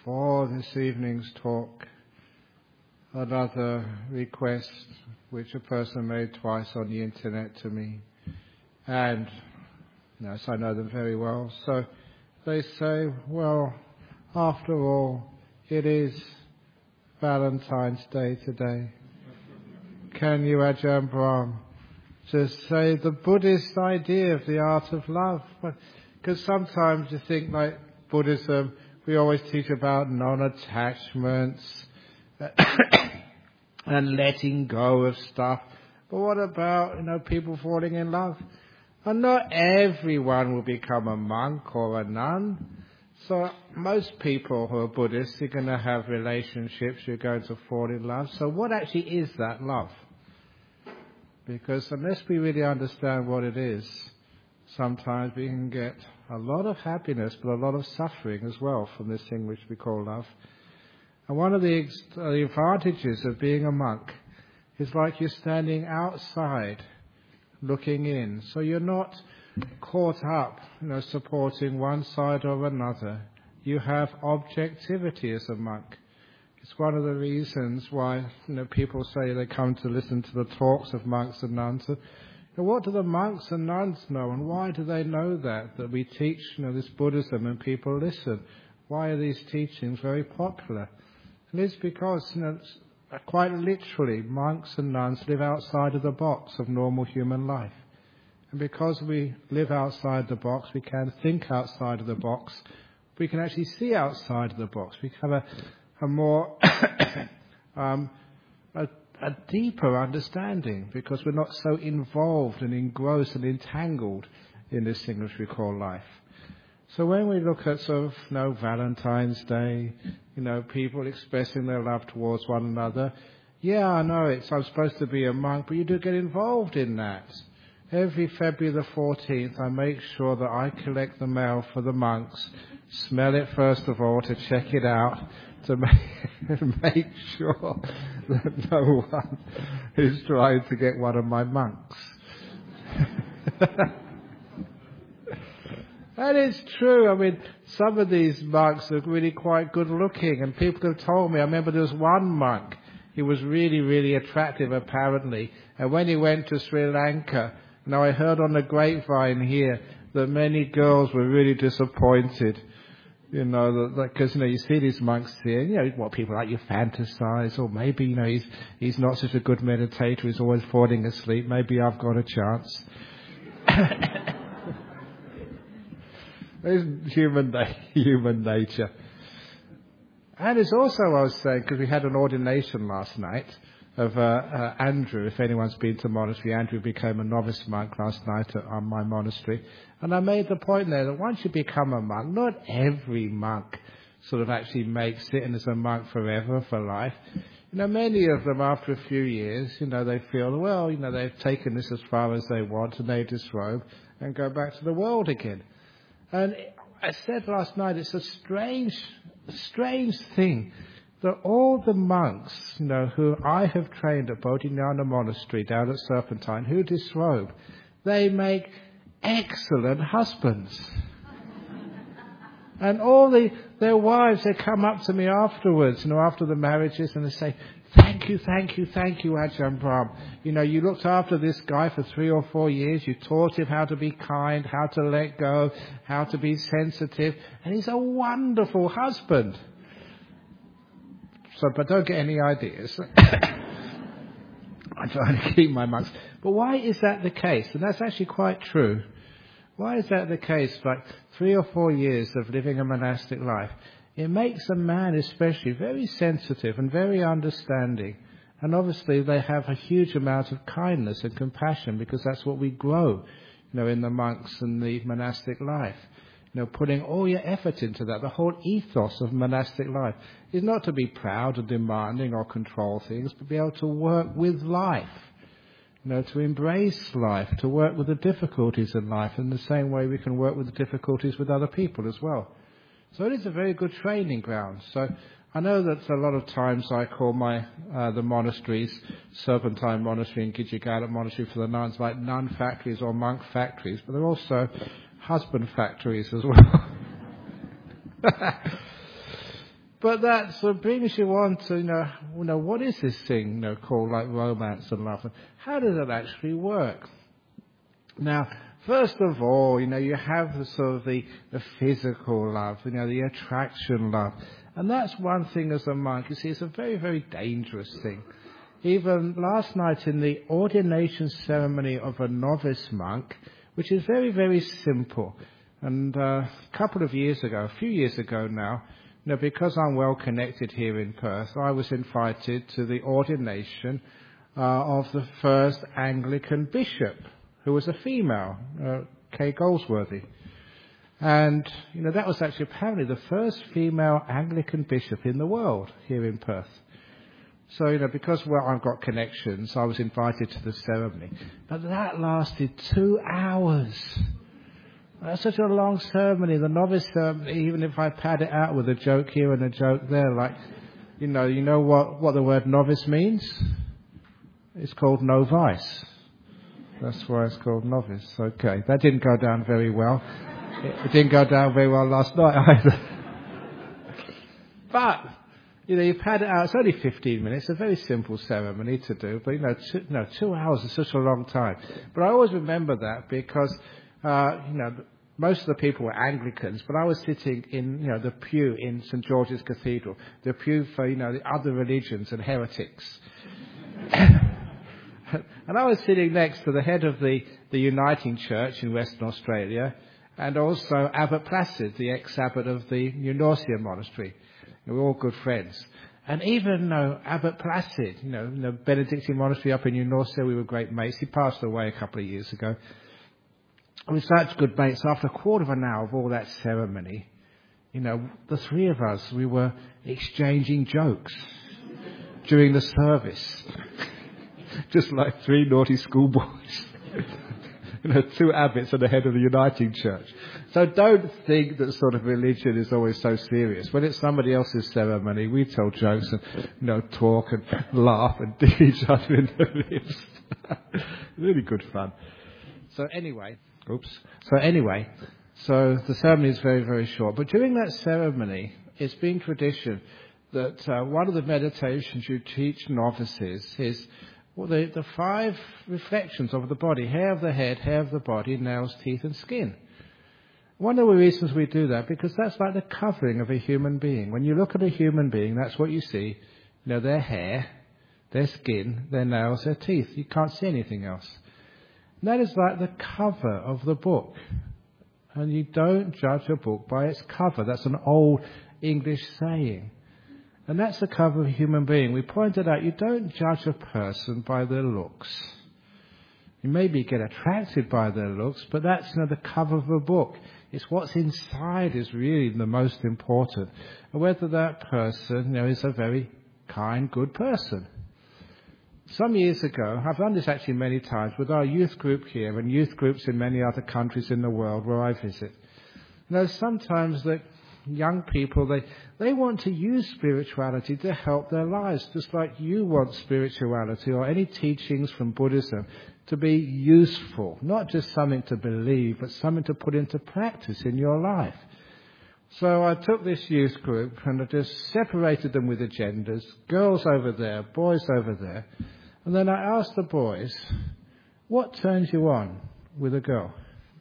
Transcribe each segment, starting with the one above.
before this evening's talk, another request which a person made twice on the internet to me. And yes, I know them very well. So they say, well, after all, it is Valentine's Day today. Can you, Ajahn Brahm, just say the Buddhist idea of the art of love? Because sometimes you think, like Buddhism, we always teach about non-attachments and letting go of stuff. But what about, people falling in love? And not everyone will become a monk or a nun. So most people who are Buddhists are going to have relationships, you're going to fall in love. So what actually is that love? Because unless we really understand what it is, sometimes we can get a lot of happiness, but a lot of suffering as well from this thing which we call love. And one of the advantages of being a monk is like you're standing outside looking in. So you're not caught up, supporting one side or another. You have objectivity as a monk. It's one of the reasons why people say they come to listen to the talks of monks and nuns. What do the monks and nuns know, and why do they know that we teach this Buddhism and people listen? Why are these teachings very popular? And it's because quite literally monks and nuns live outside of the box of normal human life. And because we live outside the box, we can think outside of the box. We can actually see outside of the box. We have a more a deeper understanding because we're not so involved and engrossed and entangled in this thing which we call life. So when we look at Valentine's Day, people expressing their love towards one another, yeah, I know I'm supposed to be a monk, but you do get involved in that. Every February the 14th, I make sure that I collect the mail for the monks, smell it first of all to check it out, to make sure that no one is trying to get one of my monks. And it's true. I mean, some of these monks are really quite good looking, and people have told me, I remember there was one monk, he was really, really attractive apparently, and when he went to Sri Lanka, I heard on the grapevine here that many girls were really disappointed. Because you see these monks here, what people like you fantasize, or maybe he's not such a good meditator, he's always falling asleep. Maybe I've got a chance. It's human nature. And it's also, I was saying, because we had an ordination last night of Andrew. If anyone's been to monastery, Andrew became a novice monk last night at my monastery. And I made the point there that once you become a monk, not every monk sort of actually makes sitting as a monk forever for life. Many of them after a few years, they feel, they've taken this as far as they want and they disrobe and go back to the world again. And I said last night, it's a strange thing that all the monks, who I have trained at Bodhinyana Monastery down at Serpentine, who disrobe, they make excellent husbands. And all their wives, they come up to me afterwards, after the marriages, and they say, thank you, Ajahn Brahm. You looked after this guy for 3 or 4 years. You taught him how to be kind, how to let go, how to be sensitive. And he's a wonderful husband. But don't get any ideas. I'm trying to keep my monks. But why is that the case? And that's actually quite true. Why is that the case? Like 3 or 4 years of living a monastic life, it makes a man especially very sensitive and very understanding. And obviously they have a huge amount of kindness and compassion because that's what we grow, in the monks and the monastic life. Putting all your effort into that. The whole ethos of monastic life is not to be proud or demanding or control things, but be able to work with life. To embrace life, to work with the difficulties in life in the same way we can work with the difficulties with other people as well. So it is a very good training ground. So I know that a lot of times I call the monasteries, Serpentine Monastery and Gijigala Monastery for the nuns, like nun factories or monk factories, but they're also husband factories as well. But that sort of brings you on to, what is this thing, called like romance and love? And how does it actually work? Now, first of all, you have the sort of the physical love, the attraction love. And that's one thing as a monk. You see, it's a very, very dangerous thing. Even last night in the ordination ceremony of a novice monk, which is very, very simple. And a few years ago now, because I'm well connected here in Perth, I was invited to the ordination of the first Anglican bishop, who was a female, Kay Goldsworthy. And, that was actually apparently the first female Anglican bishop in the world here in Perth. So, because I've got connections, I was invited to the ceremony. But that lasted 2 hours. That's such a long ceremony. The novice ceremony, even if I pad it out with a joke here and a joke there, like, you know what the word novice means? It's called novice. That's why it's called novice. Okay, that didn't go down very well. It didn't go down very well last night either. But, you pad it out. It's only 15 minutes. A very simple ceremony to do. But, 2 hours is such a long time. But I always remember that because, most of the people were Anglicans, but I was sitting in, the pew in St. George's Cathedral, the pew for, the other religions and heretics. And I was sitting next to the head of the Uniting Church in Western Australia, and also Abbot Placid, the ex-abbot of the New Norcia Monastery. We were all good friends. And even Abbot Placid, the Benedictine Monastery up in New Norcia, we were great mates. He passed away a couple of years ago. We were such good mates. After a quarter of an hour of all that ceremony, the three of us, we were exchanging jokes during the service. Just like three naughty schoolboys. 2 abbots and the head of the Uniting Church. So don't think that sort of religion is always so serious. When it's somebody else's ceremony, we tell jokes and, talk and laugh and dig each other in the ribs. Really good fun. So anyway, so the ceremony is very, very short. But during that ceremony, it's been tradition that one of the meditations you teach novices is the 5 reflections of the body: hair of the head, hair of the body, nails, teeth and skin. One of the reasons we do that, because that's like the covering of a human being. When you look at a human being, that's what you see. Their hair, their skin, their nails, their teeth. You can't see anything else. And that is like the cover of the book. And you don't judge a book by its cover. That's an old English saying. And that's the cover of a human being. We pointed out you don't judge a person by their looks. You maybe get attracted by their looks, but that's the cover of a book. It's what's inside is really the most important. And whether that person is a very kind, good person. Some years ago, I've done this actually many times with our youth group here and youth groups in many other countries in the world where I visit. Sometimes that young people, they want to use spirituality to help their lives, just like you want spirituality or any teachings from Buddhism to be useful, not just something to believe, but something to put into practice in your life. So I took this youth group and I just separated them with agendas, girls over there, boys over there, and then I asked the boys, what turns you on with a girl?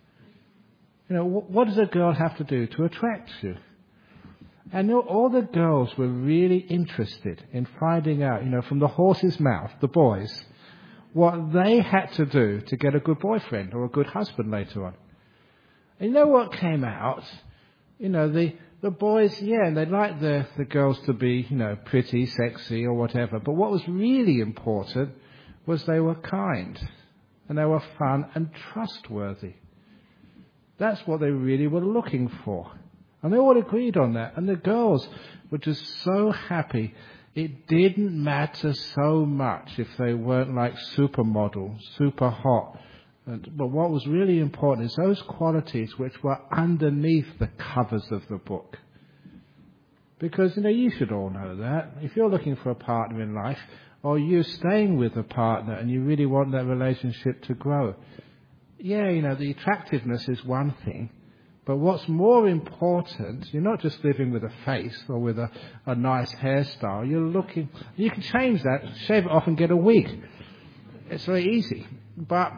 What does a girl have to do to attract you? And all the girls were really interested in finding out, from the horse's mouth, the boys, what they had to do to get a good boyfriend or a good husband later on. And what came out? The boys, and they liked the girls to be, pretty, sexy or whatever. But what was really important was they were kind and they were fun and trustworthy. That's what they really were looking for. And they all agreed on that. And the girls were just so happy. It didn't matter so much if they weren't like supermodels, super hot. But what was really important is those qualities which were underneath the covers of the book. Because, you should all know that. If you're looking for a partner in life, or you're staying with a partner and you really want that relationship to grow, the attractiveness is one thing. But what's more important, you're not just living with a face or with a nice hairstyle. You're looking, you can change that, shave it off and get a wig. It's very easy. But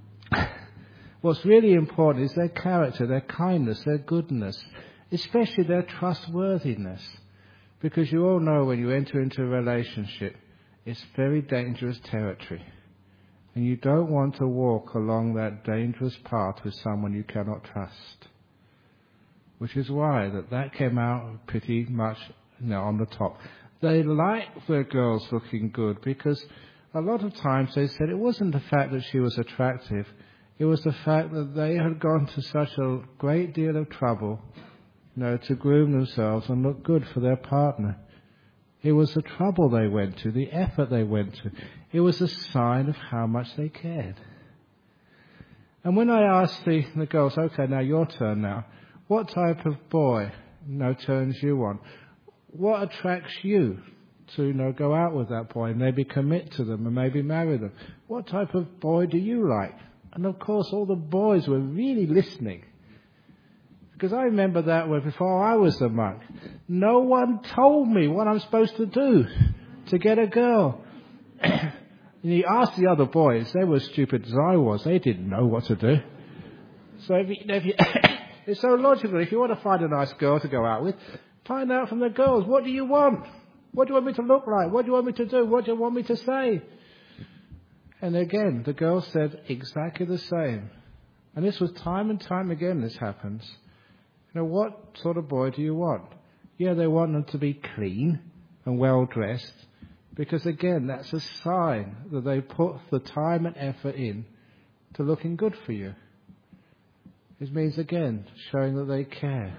what's really important is their character, their kindness, their goodness, especially their trustworthiness. Because you all know when you enter into a relationship, it's very dangerous territory. And you don't want to walk along that dangerous path with someone you cannot trust. Which is why that came out pretty much on the top. They liked their girls looking good because a lot of times they said it wasn't the fact that she was attractive, it was the fact that they had gone to such a great deal of trouble, to groom themselves and look good for their partner. It was the trouble they went to, the effort they went to. It was a sign of how much they cared. And when I asked the girls, okay, now your turn now, what type of boy, turns you on? What attracts you to, go out with that boy and maybe commit to them and maybe marry them? What type of boy do you like? And of course, all the boys were really listening. Because I remember that way before I was a monk. No one told me what I'm supposed to do to get a girl. And you asked the other boys, they were as stupid as I was. They didn't know what to do. So if you it's so logical. If you want to find a nice girl to go out with, find out from the girls, what do you want? What do you want me to look like? What do you want me to do? What do you want me to say? And again, the girls said exactly the same. And this was time and time again this happens. What sort of boy do you want? Yeah, they want them to be clean and well dressed. Because again, that's a sign that they put the time and effort in to looking good for you. It means, again, showing that they care.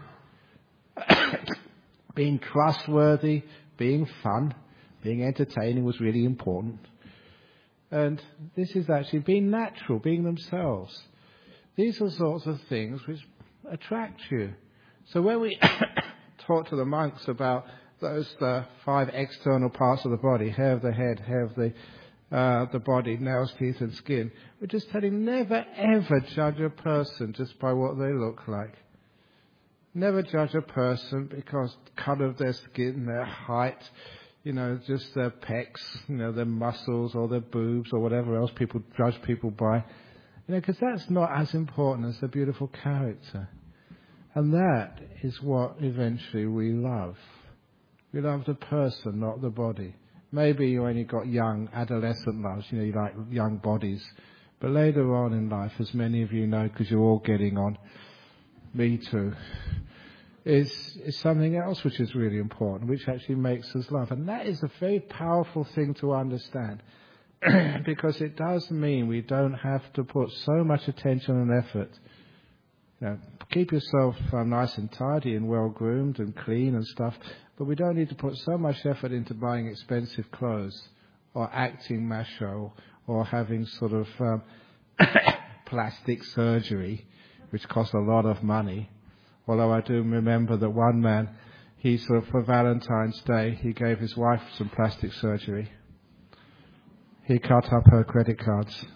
Being trustworthy, being fun, being entertaining was really important. And this is actually being natural, being themselves. These are sorts of things which attract you. So when we talk to the monks about those 5 external parts of the body, hair of the head, hair of the body, nails, teeth and skin, we're just telling never ever judge a person just by what they look like. Never judge a person because the colour of their skin, their height, just their pecs, their muscles or their boobs or whatever else people judge people by. Because that's not as important as their beautiful character. And that is what eventually we love. We love the person, not the body. Maybe you only got young, adolescent loves, you like young bodies. But later on in life, as many of you know, because you're all getting on, me too, is something else which is really important, which actually makes us love. And that is a very powerful thing to understand. Because it does mean we don't have to put so much attention and effort. Keep yourself nice and tidy and well groomed and clean and stuff, but we don't need to put so much effort into buying expensive clothes or acting macho or having sort of plastic surgery, which costs a lot of money. Although I do remember that one man, he sort of for Valentine's Day, he gave his wife some plastic surgery. He cut up her credit cards.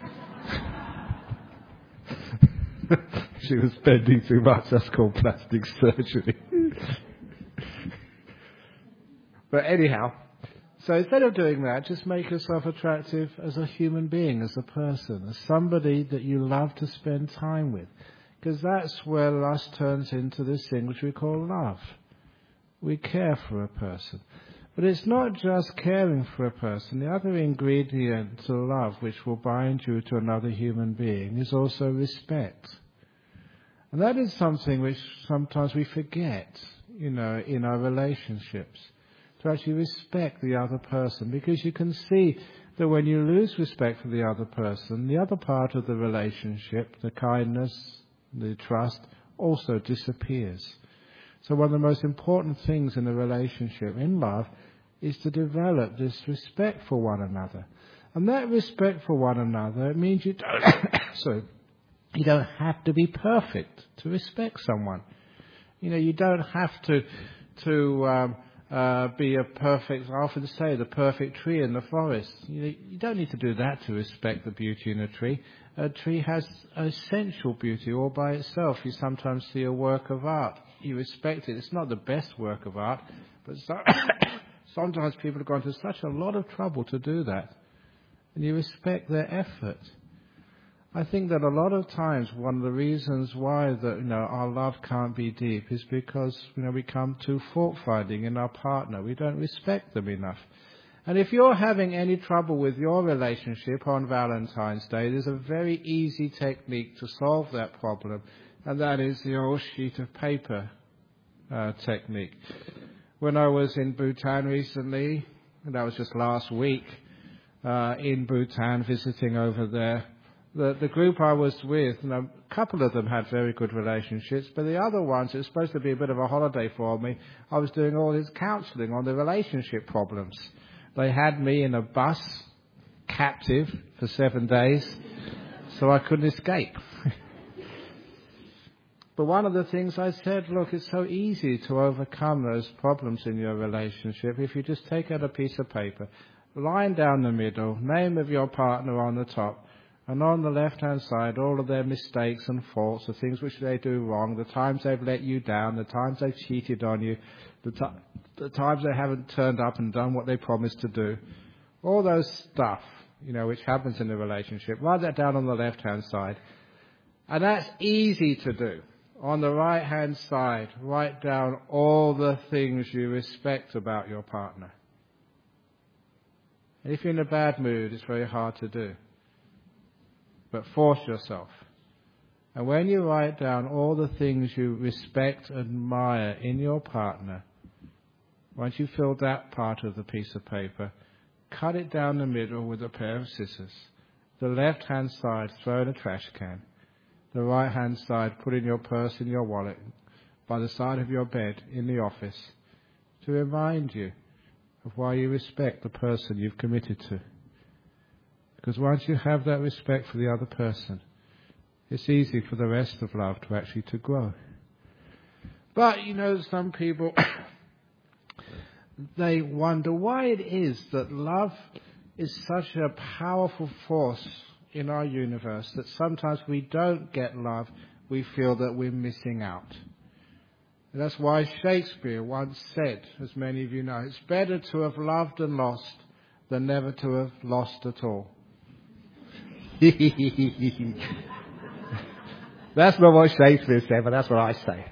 She was spending too much. That's called plastic surgery. But anyhow, so instead of doing that, just make yourself attractive as a human being, as a person, as somebody that you love to spend time with. Because that's where lust turns into this thing which we call love. We care for a person. But it's not just caring for a person. The other ingredient to love which will bind you to another human being is also respect. And that is something which sometimes we forget, in our relationships. To actually respect the other person. Because you can see that when you lose respect for the other person, the other part of the relationship, the kindness, the trust, also disappears. So one of the most important things in a relationship, in love, is to develop this respect for one another. And that respect for one another, it means you don't have to be perfect to respect someone. You don't have to be a perfect, I often say, the perfect tree in the forest. You don't need to do that to respect the beauty in a tree. A tree has essential beauty all by itself. You sometimes see a work of art. You respect it. It's not the best work of art, but sometimes people have gone to such a lot of trouble to do that. And you respect their effort. I think that a lot of times one of the reasons why our love can't be deep is because we become too fault-finding in our partner. We don't respect them enough. And if you're having any trouble with your relationship on Valentine's Day, there's a very easy technique to solve that problem, and that is the old sheet of paper technique. When I was in Bhutan recently, and that was just last week, in Bhutan, visiting over there, the group I was with, a couple of them had very good relationships, but the other ones, it was supposed to be a bit of a holiday for me. I was doing all this counselling on the relationship problems. They had me in a bus, captive, for 7 days, so I couldn't escape. But one of the things I said, look, it's so easy to overcome those problems in your relationship if you just take out a piece of paper, line down the middle, name of your partner on the top, and on the left-hand side, all of their mistakes and faults, the things which they do wrong, the times they've let you down, the times they've cheated on you, the times they haven't turned up and done what they promised to do. All those stuff, which happens in a relationship. Write that down on the left-hand side. And that's easy to do. On the right-hand side, write down all the things you respect about your partner. And if you're in a bad mood, it's very hard to do. But force yourself. And when you write down all the things you respect and admire in your partner, once you've filled that part of the piece of paper, cut it down the middle with a pair of scissors. The left-hand side, throw in a trash can. The right-hand side, put in your purse, in your wallet, by the side of your bed, in the office, to remind you of why you respect the person you've committed to. Because once you have that respect for the other person, it's easy for the rest of love to actually to grow. But, some people, they wonder why it is that love is such a powerful force in our universe that sometimes we don't get love, we feel that we're missing out. And that's why Shakespeare once said, as many of you know, it's better to have loved and lost than never to have lost at all. That's not what Shakespeare said, but that's what I say.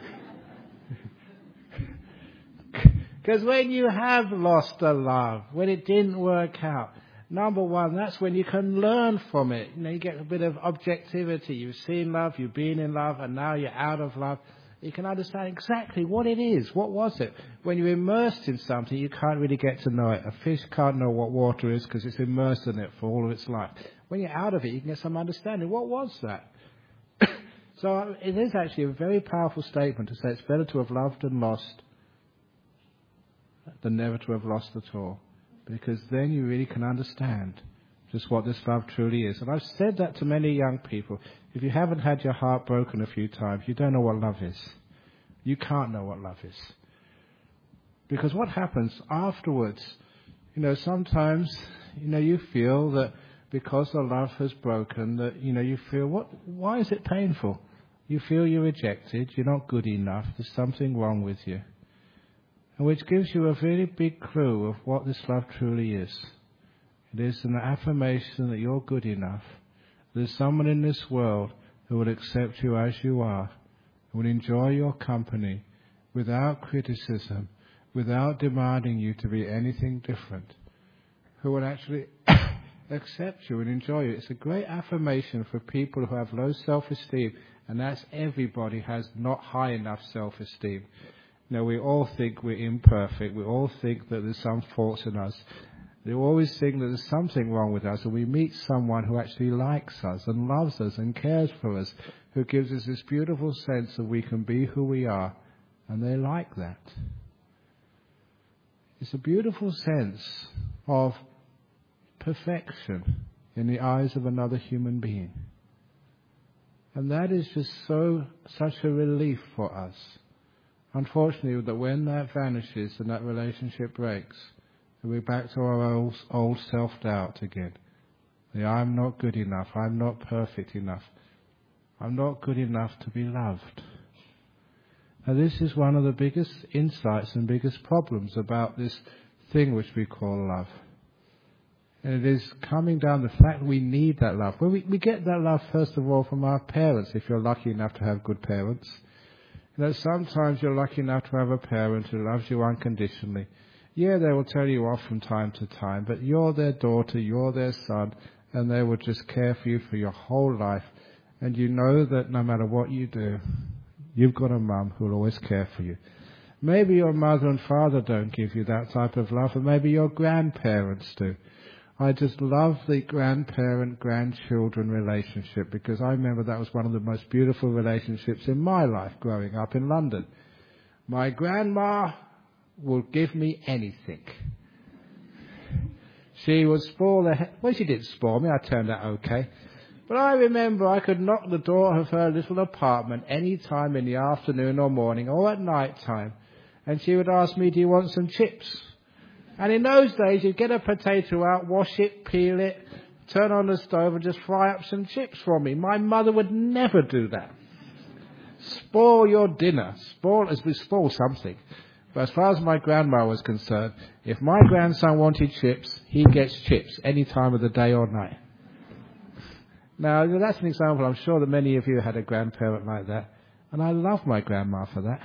Because when you have lost a love, when it didn't work out, number one, that's when you can learn from it. You get a bit of objectivity. You've seen love, you've been in love, and now you're out of love. You can understand exactly what it is. What was it? When you're immersed in something, you can't really get to know it. A fish can't know what water is because it's immersed in it for all of its life. When you're out of it, you can get some understanding. What was that? So it is actually a very powerful statement to say it's better to have loved and lost than never to have lost at all. Because then you really can understand just what this love truly is. And I've said that to many young people. If you haven't had your heart broken a few times, you don't know what love is. You can't know what love is. Because what happens afterwards, sometimes, you feel that because the love has broken, that, you feel, why is it painful? You feel you're rejected, you're not good enough, there's something wrong with you. And which gives you a very big clue of what this love truly is. It is an affirmation that you're good enough. There's someone in this world who will accept you as you are, who will enjoy your company without criticism, without demanding you to be anything different, who will actually accept you and enjoy you. It's a great affirmation for people who have low self-esteem, and that's everybody has not high enough self-esteem. We all think we're imperfect. We all think that there's some faults in us. We always think that there's something wrong with us, and we meet someone who actually likes us and loves us and cares for us, who gives us this beautiful sense that we can be who we are, and they like that. It's a beautiful sense of perfection in the eyes of another human being. And that is just such a relief for us. Unfortunately, that when that vanishes and that relationship breaks, we're back to our old self-doubt again. I'm not good enough. I'm not perfect enough. I'm not good enough to be loved. Now this is one of the biggest insights and biggest problems about this thing which we call love. And it is coming down the fact that we need that love. Well, we get that love first of all from our parents, if you're lucky enough to have good parents. You know, sometimes you're lucky enough to have a parent who loves you unconditionally. Yeah, they will tell you off from time to time, but you're their daughter, you're their son, and they will just care for you for your whole life. And you know that no matter what you do, you've got a mum who will always care for you. Maybe your mother and father don't give you that type of love, and maybe your grandparents do. I just love the grandparent-grandchildren relationship, because I remember that was one of the most beautiful relationships in my life growing up in London. My grandma will give me anything. She would spoil the well, she didn't spoil me, I turned out okay. But I remember I could knock the door of her little apartment any time in the afternoon or morning or at night time, and she would ask me, do you want some chips? And in those days, you'd get a potato out, wash it, peel it, turn on the stove and just fry up some chips for me. My mother would never do that. Spoil your dinner. Spoil something. But as far as my grandma was concerned, if my grandson wanted chips, he gets chips any time of the day or night. Now, that's an example. I'm sure that many of you had a grandparent like that. And I love my grandma for that.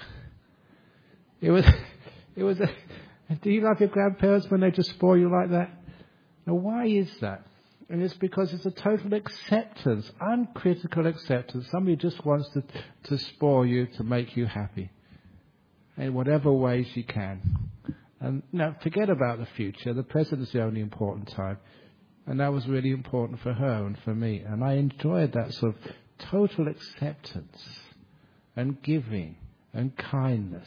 Do you love your grandparents when they just spoil you like that? Now, why is that? And it's because it's a total acceptance, uncritical acceptance. Somebody just wants to spoil you to make you happy in whatever way she can. And now, forget about the future. The present is the only important time. And that was really important for her and for me. And I enjoyed that sort of total acceptance and giving and kindness.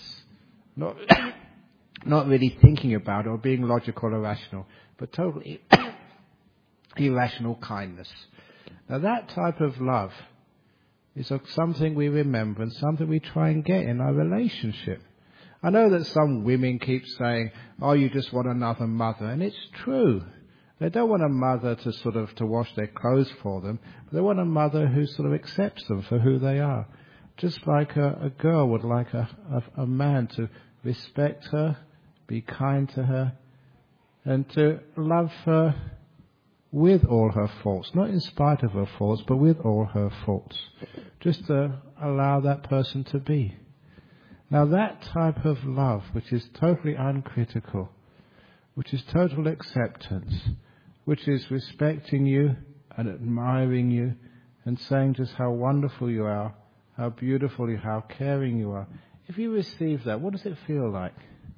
Not really thinking about it or being logical or rational, but totally irrational kindness. Now that type of love is something we remember and something we try and get in our relationship. I know that some women keep saying, oh, you just want another mother, and it's true. They don't want a mother to wash their clothes for them, but they want a mother who sort of accepts them for who they are. Just like a girl would like a man to respect her, be kind to her, and to love her with all her faults, not in spite of her faults, but with all her faults. Just to allow that person to be. Now that type of love, which is totally uncritical, which is total acceptance, which is respecting you and admiring you and saying just how wonderful you are, how beautiful you are, how caring you are. If you receive that, what does it feel like?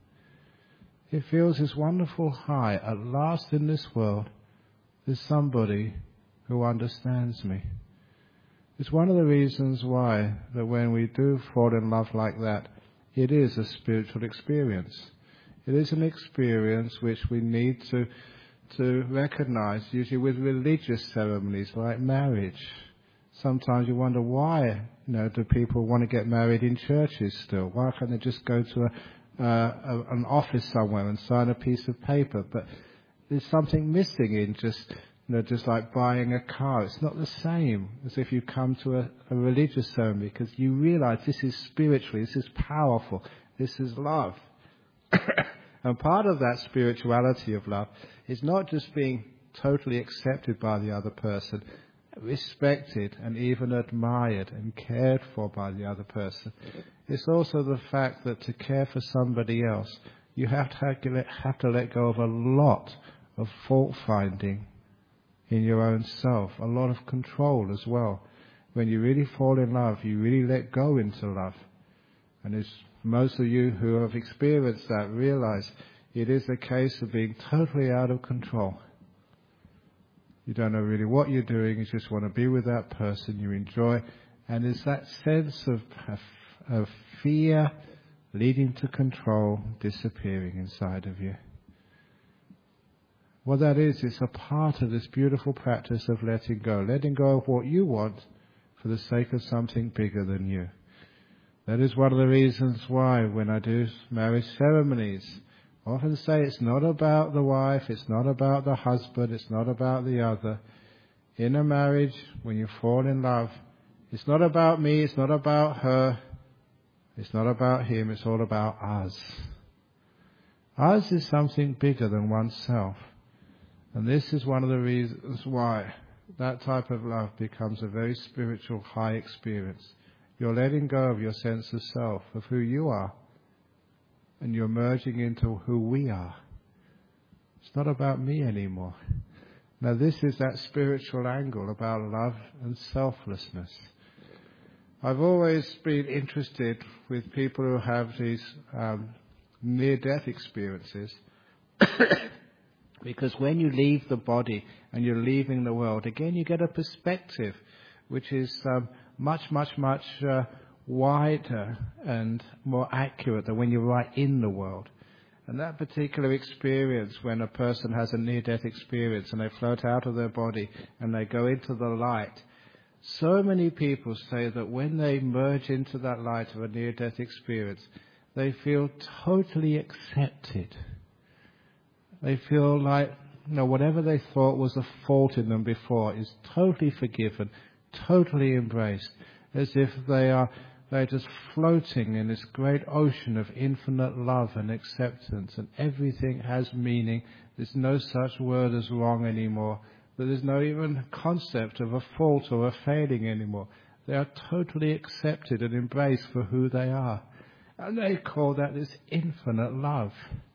It feels this wonderful high. At last in this world, there's somebody who understands me. It's one of the reasons why that when we do fall in love like that, it is a spiritual experience. It is an experience which we need to recognize, usually with religious ceremonies like marriage. Sometimes you wonder why, do people want to get married in churches still? Why can't they just go to an office somewhere and sign a piece of paper? But there's something missing in just like buying a car. It's not the same as if you come to a religious ceremony, because you realize this is spiritually, this is powerful, this is love. And part of that spirituality of love is not just being totally accepted by the other person, respected and even admired and cared for by the other person. It's also the fact that to care for somebody else, you have to let go of a lot of fault finding in your own self, a lot of control as well. When you really fall in love, you really let go into love. And as most of you who have experienced that realize, it is a case of being totally out of control. You don't know really what you're doing, you just want to be with that person you enjoy. And there's that sense of fear leading to control disappearing inside of you. What that is, it's a part of this beautiful practice of letting go of what you want for the sake of something bigger than you. That is one of the reasons why when I do marriage ceremonies, I often say it's not about the wife, it's not about the husband, it's not about the other. In a marriage, when you fall in love, it's not about me, it's not about her, it's not about him, it's all about us. Us is something bigger than oneself. And this is one of the reasons why that type of love becomes a very spiritual, high experience. You're letting go of your sense of self, of who you are, and you're merging into who we are. It's not about me anymore. Now this is that spiritual angle about love and selflessness. I've always been interested with people who have these near-death experiences because when you leave the body and you're leaving the world, again you get a perspective which is much wider and more accurate than when you're right in the world. And that particular experience, when a person has a near-death experience and they float out of their body and they go into the light, so many people say that when they merge into that light of a near-death experience, they feel totally accepted. They feel like, whatever they thought was a fault in them before is totally forgiven, totally embraced, as if they're just floating in this great ocean of infinite love and acceptance, and everything has meaning. There's no such word as wrong anymore. There's no even concept of a fault or a failing anymore. They are totally accepted and embraced for who they are. And they call that this infinite love.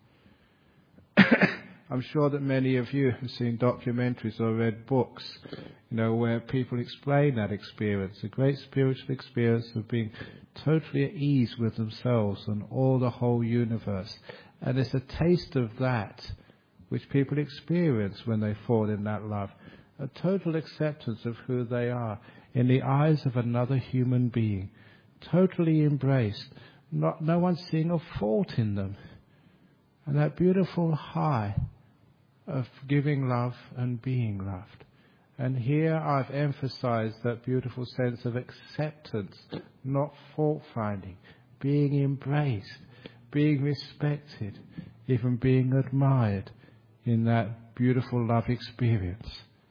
I'm sure that many of you have seen documentaries or read books, where people explain that experience, a great spiritual experience of being totally at ease with themselves and all the whole universe. And it's a taste of that which people experience when they fall in that love, a total acceptance of who they are in the eyes of another human being, totally embraced, no one seeing a fault in them. And that beautiful high of giving love and being loved. And here I've emphasized that beautiful sense of acceptance, not fault-finding, being embraced, being respected, even being admired in that beautiful love experience.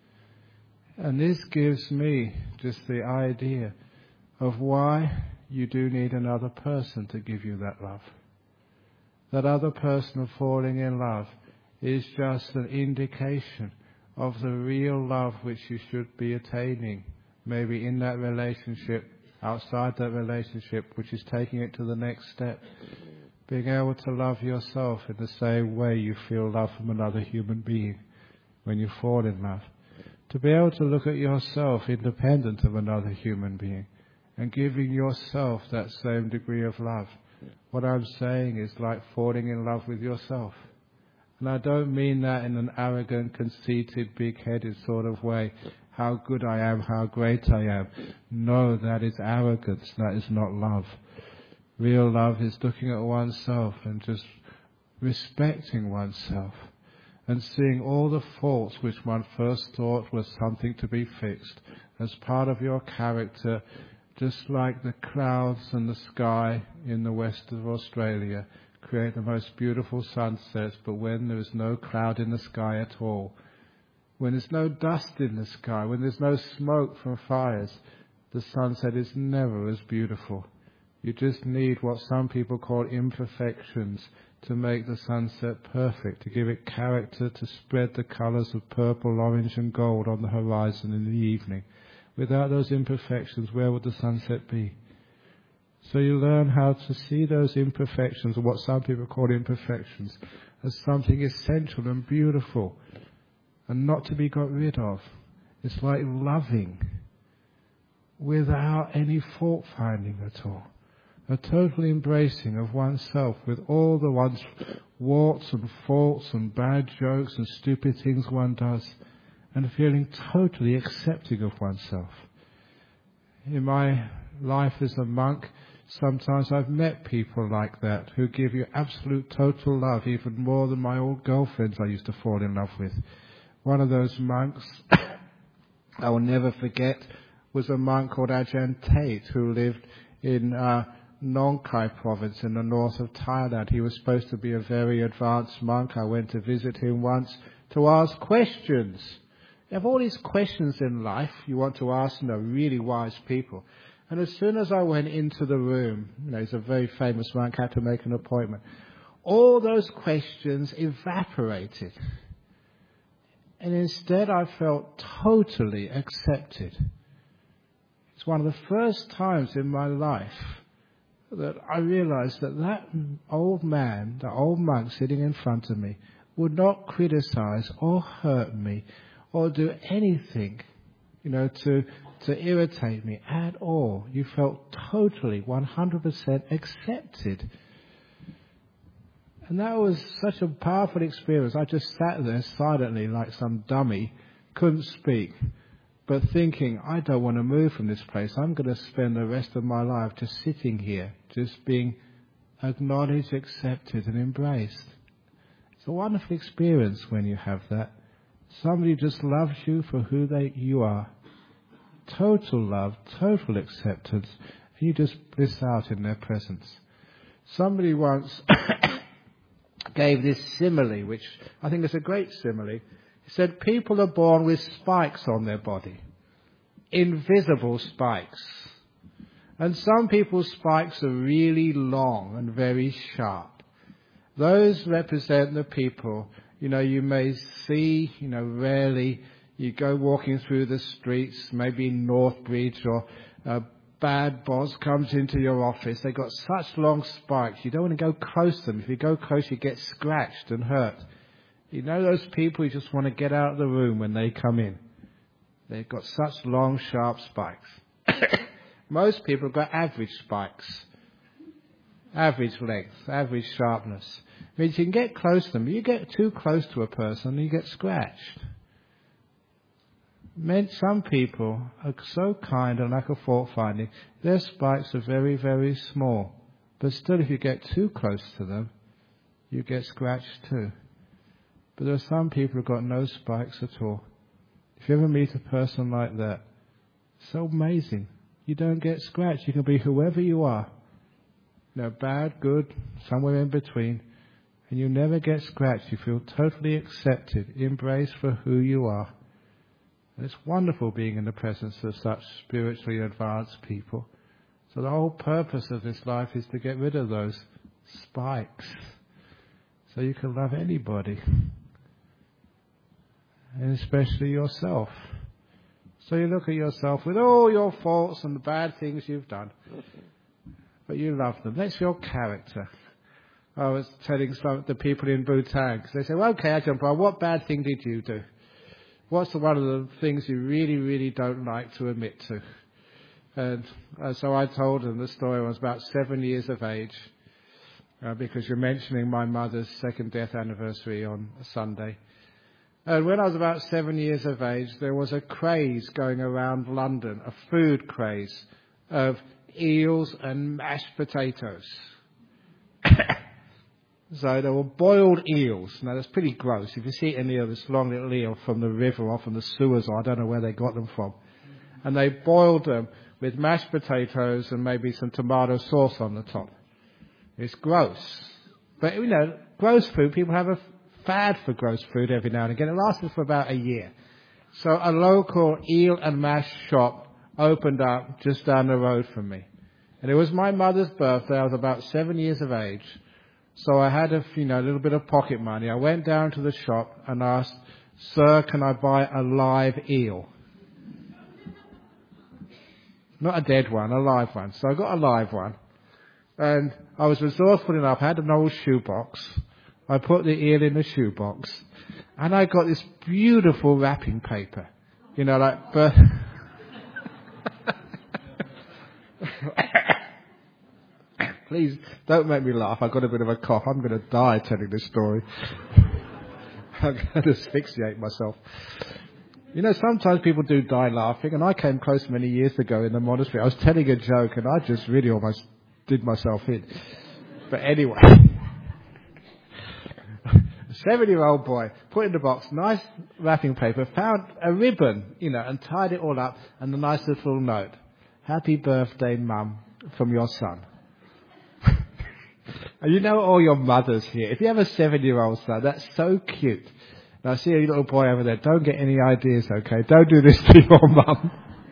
And this gives me just the idea of why you do need another person to give you that love. That other person of falling in love is just an indication of the real love which you should be attaining, maybe in that relationship, outside that relationship, which is taking it to the next step. Being able to love yourself in the same way you feel love from another human being when you fall in love. To be able to look at yourself independent of another human being and giving yourself that same degree of love. What I'm saying is like falling in love with yourself. And I don't mean that in an arrogant, conceited, big-headed sort of way. How good I am, how great I am. No, that is arrogance. That is not love. Real love is looking at oneself and just respecting oneself and seeing all the faults which one first thought was something to be fixed as part of your character, just like the clouds and the sky in the west of Australia create the most beautiful sunsets, but when there is no cloud in the sky at all, when there's no dust in the sky, when there's no smoke from fires, the sunset is never as beautiful. You just need what some people call imperfections to make the sunset perfect, to give it character, to spread the colours of purple, orange and gold on the horizon in the evening. Without those imperfections, where would the sunset be? So you learn how to see those imperfections, or what some people call imperfections, as something essential and beautiful and not to be got rid of. It's like loving without any fault finding at all. A total embracing of oneself with all the one's warts and faults and bad jokes and stupid things one does, and feeling totally accepting of oneself. In my life as a monk, sometimes I've met people like that who give you absolute total love, even more than my old girlfriends I used to fall in love with. One of those monks I will never forget was a monk called Ajahn Tate, who lived in Nong Khai province in the north of Thailand. He was supposed to be a very advanced monk. I went to visit him once to ask questions. You have all these questions in life you want to ask, really wise people. And as soon as I went into the room, he's a very famous monk, had to make an appointment. All those questions evaporated. And instead I felt totally accepted. It's one of the first times in my life that I realized that old man, the old monk sitting in front of me, would not criticize or hurt me or do anything, to irritate me at all. You felt totally 100% accepted. And that was such a powerful experience. I just sat there silently like some dummy, couldn't speak, but thinking, I don't want to move from this place. I'm going to spend the rest of my life just sitting here, just being acknowledged, accepted and embraced. It's a wonderful experience when you have that. Somebody just loves you for who you are. Total love, total acceptance, and you just bliss out in their presence. Somebody once gave this simile, which I think is a great simile. He said, people are born with spikes on their body, invisible spikes. And some people's spikes are really long and very sharp. Those represent the people, you may see, rarely. You go walking through the streets, maybe in Northbridge, or a bad boss comes into your office. They've got such long spikes. You don't want to go close to them. If you go close, you get scratched and hurt. Those people, you just want to get out of the room when they come in. They've got such long, sharp spikes. Most people have got average spikes. Average length, average sharpness. Means you can get close to them. You get too close to a person, you get scratched. Some people are so kind and lack of fault finding, their spikes are very, very small. But still, if you get too close to them, you get scratched too. But there are some people who've got no spikes at all. If you ever meet a person like that, it's so amazing. You don't get scratched. You can be whoever you are. Bad, good, somewhere in between. And you never get scratched. You feel totally accepted, embraced for who you are. And it's wonderful being in the presence of such spiritually advanced people. So the whole purpose of this life is to get rid of those spikes, so you can love anybody, and especially yourself. So you look at yourself with all your faults and the bad things you've done, but you love them. That's your character. I was telling some of the people in Bhutan, because they say, well, okay, Ajahn, what bad thing did you do? What's one of the things you really, really don't like to admit to? And so I told them the story. I was about 7 years of age, because you're mentioning my mother's second death anniversary on a Sunday. And when I was about 7 years of age, there was a craze going around London, a food craze of eels and mashed potatoes. So there were boiled eels. Now, that's pretty gross. If you see any of this long little eel from the river or from the sewers, or I don't know where they got them from. And they boiled them with mashed potatoes and maybe some tomato sauce on the top. It's gross. But, gross food, people have a fad for gross food every now and again. It lasted for about a year. So a local eel and mash shop opened up just down the road from me. And it was my mother's birthday. I was about 7 years of age. So I had a little bit of pocket money. I went down to the shop and asked, sir, can I buy a live eel? Not a dead one, a live one. So I got a live one. And I was resourceful enough. I had an old shoebox. I put the eel in the shoebox. And I got this beautiful wrapping paper. Please don't make me laugh. I've got a bit of a cough. I'm going to die telling this story. I'm going to asphyxiate myself. Sometimes people do die laughing, and I came close many years ago in the monastery. I was telling a joke, and I just really almost did myself in. But anyway, a 7-year-old boy put in the box, nice wrapping paper, found a ribbon, and tied it all up, and a nice little note. Happy birthday, Mum, from your son. And you know all your mothers here. If you have a 7-year-old son, that's so cute. And I see a little boy over there. Don't get any ideas, okay? Don't do this to your mum.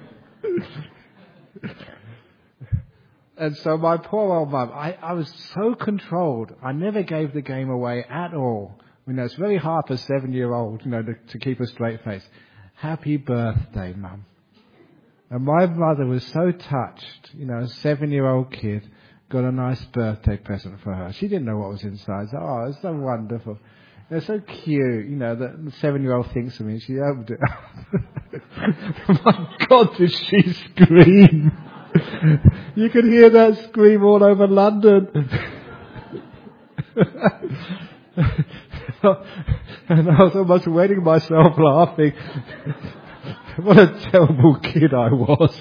And so my poor old mum, I was so controlled. I never gave the game away at all. It's very hard for a 7-year-old, to keep a straight face. Happy birthday, Mum. And my mother was so touched, a 7-year-old kid got a nice birthday present for her. She didn't know what was inside. So, it's so wonderful. It's so cute, that the 7-year-old thinks of me. She opened it up. My God, did she scream? You could hear that scream all over London. And I was almost wetting myself laughing. What a terrible kid I was.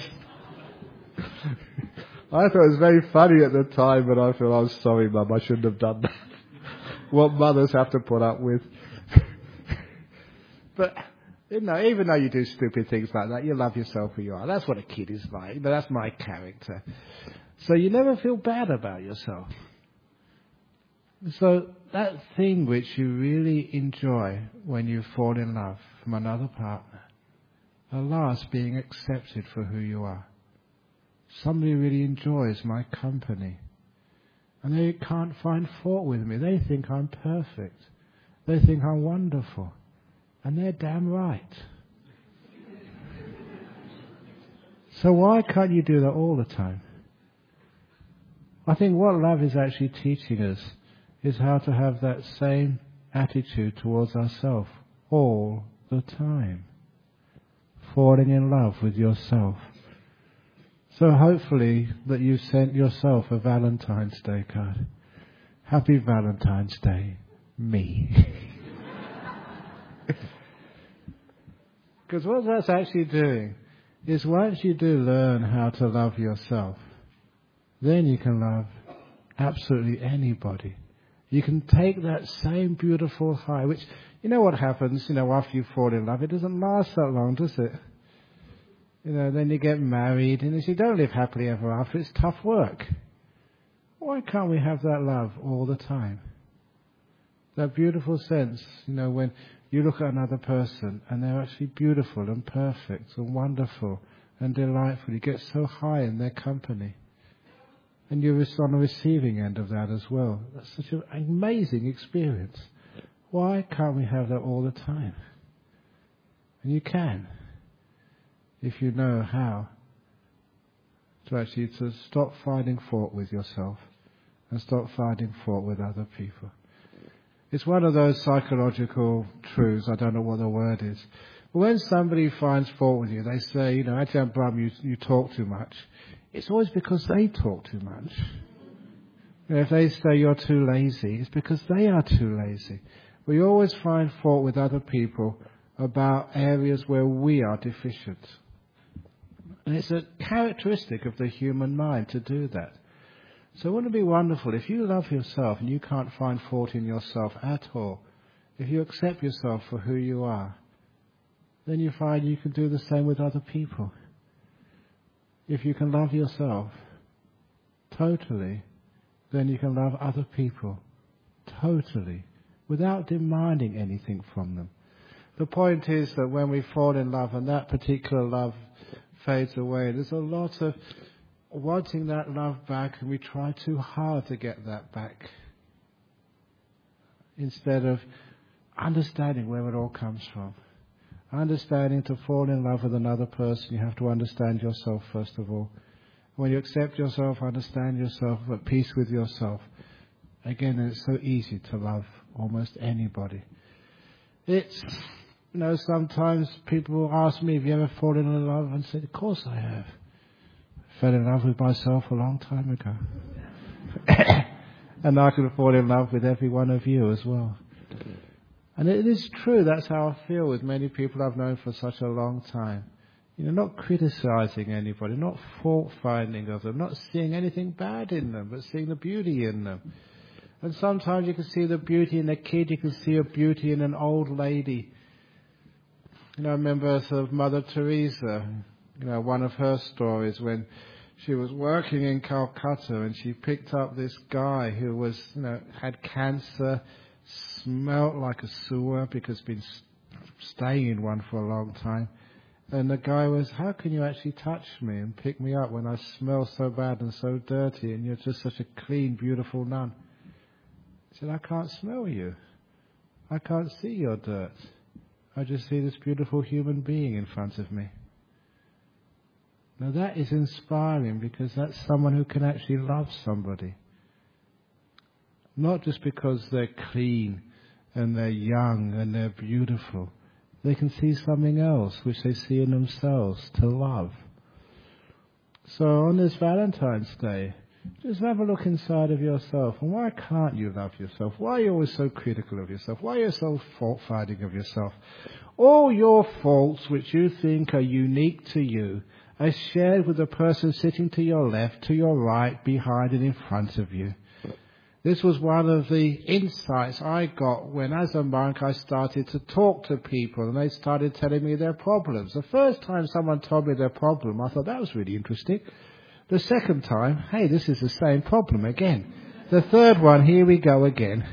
I thought it was very funny at the time, but I feel, I'm sorry, Mum, I shouldn't have done that. What mothers have to put up with. But, even though you do stupid things like that, you love yourself who you are. That's what a kid is like. That's my character. So you never feel bad about yourself. So that thing which you really enjoy when you fall in love from another partner, alas, being accepted for who you are. Somebody really enjoys my company. And they can't find fault with me. They think I'm perfect. They think I'm wonderful. And they're damn right. So why can't you do that all the time? I think what love is actually teaching us is how to have that same attitude towards ourselves all the time. Falling in love with yourself. So hopefully that you sent yourself a Valentine's Day card. Happy Valentine's Day, me. Because what that's actually doing is once you do learn how to love yourself, then you can love absolutely anybody. You can take that same beautiful high, which, what happens, after you fall in love, it doesn't last that long, does it? Then you get married, and if you don't live happily ever after, it's tough work. Why can't we have that love all the time? That beautiful sense, when you look at another person, and they're actually beautiful and perfect and wonderful and delightful. You get so high in their company. And you're on the receiving end of that as well. That's such an amazing experience. Why can't we have that all the time? And you can, if you know how to stop finding fault with yourself and stop finding fault with other people. It's one of those psychological truths, I don't know what the word is. But when somebody finds fault with you, they say, Ajahn Brahm, you talk too much. It's always because they talk too much. If they say you're too lazy, it's because they are too lazy. We always find fault with other people about areas where we are deficient. And it's a characteristic of the human mind to do that. So wouldn't it be wonderful if you love yourself and you can't find fault in yourself at all, if you accept yourself for who you are, then you find you can do the same with other people. If you can love yourself totally, then you can love other people totally, without demanding anything from them. The point is that when we fall in love and that particular love fades away, there's a lot of wanting that love back, and we try too hard to get that back, instead of understanding where it all comes from. Understanding to fall in love with another person, you have to understand yourself first of all. When you accept yourself, understand yourself, at peace with yourself, again, it's so easy to love almost anybody. It's, sometimes people ask me, have you ever fallen in love? And I said, of course I have. Fell in love with myself a long time ago. And I could fall in love with every one of you as well. And it is true, that's how I feel with many people I've known for such a long time. Not criticizing anybody, not fault-finding of them, not seeing anything bad in them, but seeing the beauty in them. And sometimes you can see the beauty in a kid, you can see a beauty in an old lady. I remember sort of Mother Teresa, one of her stories when She was working in Calcutta, and she picked up this guy who was, had cancer, smelt like a sewer because he'd been staying in one for a long time. And the guy was, how can you actually touch me and pick me up when I smell so bad and so dirty, and you're just such a clean, beautiful nun? He said, I can't smell you. I can't see your dirt. I just see this beautiful human being in front of me. Now that is inspiring, because that's someone who can actually love somebody. Not just because they're clean and they're young and they're beautiful. They can see something else which they see in themselves to love. So on this Valentine's Day, just have a look inside of yourself. And why can't you love yourself? Why are you always so critical of yourself? Why are you so fault-finding of yourself? All your faults which you think are unique to you are shared with the person sitting to your left, to your right, behind and in front of you. This was one of the insights I got when, as a monk, I started to talk to people and they started telling me their problems. The first time someone told me their problem, I thought that was really interesting. The second time, hey, this is the same problem again. The third one, here we go again.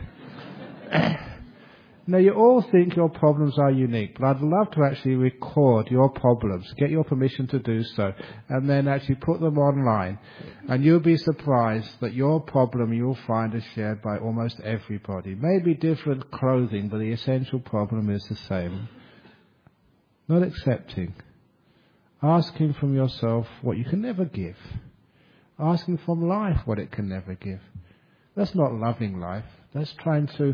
Now, you all think your problems are unique, but I'd love to actually record your problems, get your permission to do so, and then actually put them online. And you'll be surprised that your problem you'll find is shared by almost everybody. Maybe different clothing, but the essential problem is the same. Not accepting. Asking from yourself what you can never give. Asking from life what it can never give. That's not loving life. That's trying to